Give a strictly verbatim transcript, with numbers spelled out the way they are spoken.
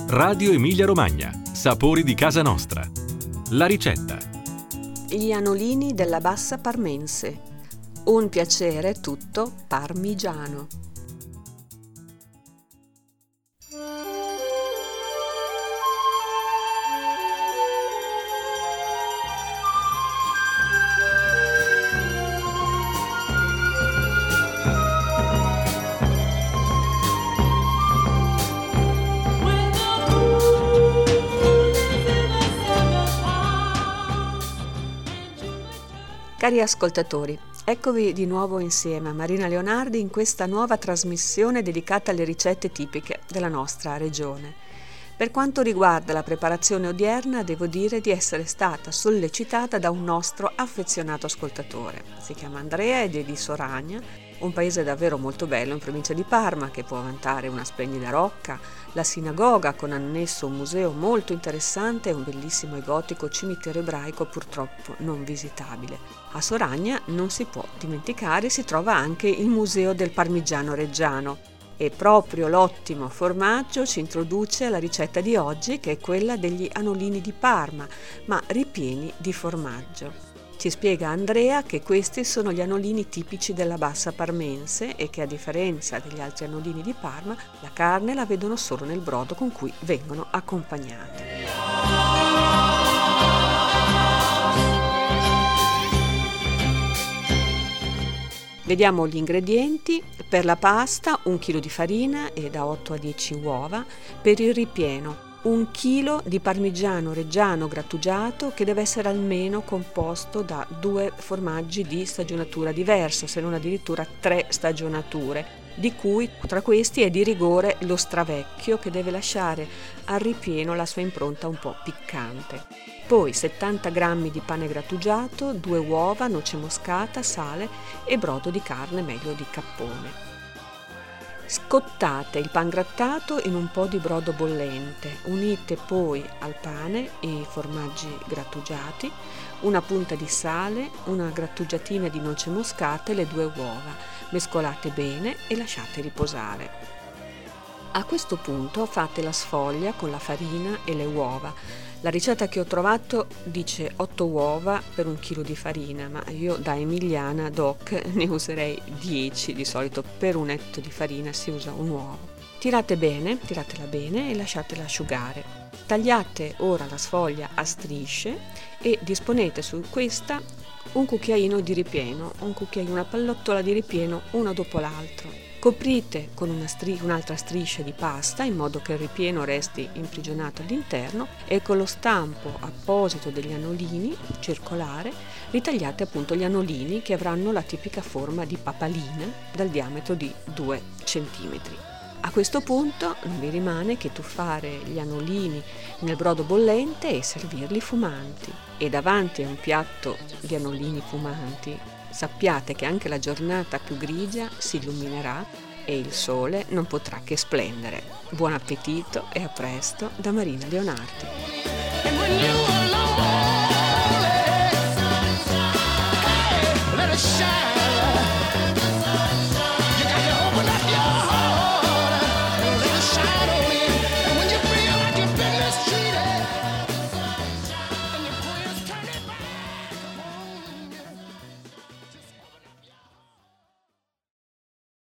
Radio Emilia Romagna, sapori di casa nostra. La ricetta. Gli anolini della Bassa Parmense. Un piacere tutto parmigiano. Cari ascoltatori, eccovi di nuovo insieme a Marina Leonardi in questa nuova trasmissione dedicata alle ricette tipiche della nostra regione. Per quanto riguarda la preparazione odierna, devo dire di essere stata sollecitata da un nostro affezionato ascoltatore. Si chiama Andrea ed è di Soragna, un paese davvero molto bello in provincia di Parma, che può vantare una splendida rocca, la sinagoga con annesso un museo molto interessante e un bellissimo e gotico cimitero ebraico purtroppo non visitabile. A Soragna, non si può dimenticare, si trova anche il Museo del Parmigiano Reggiano e proprio l'ottimo formaggio ci introduce alla ricetta di oggi, che è quella degli anolini di Parma, ma ripieni di formaggio. Ci spiega Andrea che questi sono gli anolini tipici della Bassa Parmense e che, a differenza degli altri anolini di Parma, la carne la vedono solo nel brodo con cui vengono accompagnati. Vediamo gli ingredienti. Per la pasta un chilo di farina e da otto a dieci uova. Per il ripieno un chilo di parmigiano reggiano grattugiato, che deve essere almeno composto da due formaggi di stagionatura diversa, se non addirittura tre stagionature, di cui tra questi è di rigore lo stravecchio, che deve lasciare al ripieno la sua impronta un po' piccante. Poi settanta grammi di pane grattugiato, due uova, noce moscata, sale e brodo di carne, meglio di cappone. Scottate il pan grattato in un po' di brodo bollente, unite poi al pane i formaggi grattugiati, una punta di sale, una grattugiatina di noce moscata e le due uova, mescolate bene e lasciate riposare. A questo punto fate la sfoglia con la farina e le uova. La ricetta che ho trovato dice otto uova per un chilo di farina, ma io da emiliana doc ne userei dieci, di solito per un etto di farina si usa un uovo. Tirate bene, tiratela bene e lasciatela asciugare. Tagliate ora la sfoglia a strisce e disponete su questa un cucchiaino di ripieno, un cucchiaino, una pallottola di ripieno, uno dopo l'altro. Coprite con una stri- un'altra striscia di pasta in modo che il ripieno resti imprigionato all'interno e con lo stampo apposito degli anolini circolare ritagliate appunto gli anolini, che avranno la tipica forma di papalina dal diametro di due centimetri. A questo punto non vi rimane che tuffare gli anolini nel brodo bollente e servirli fumanti. E davanti a un piatto di anolini fumanti sappiate che anche la giornata più grigia si illuminerà e il sole non potrà che splendere. Buon appetito e a presto da Marina Leonardi.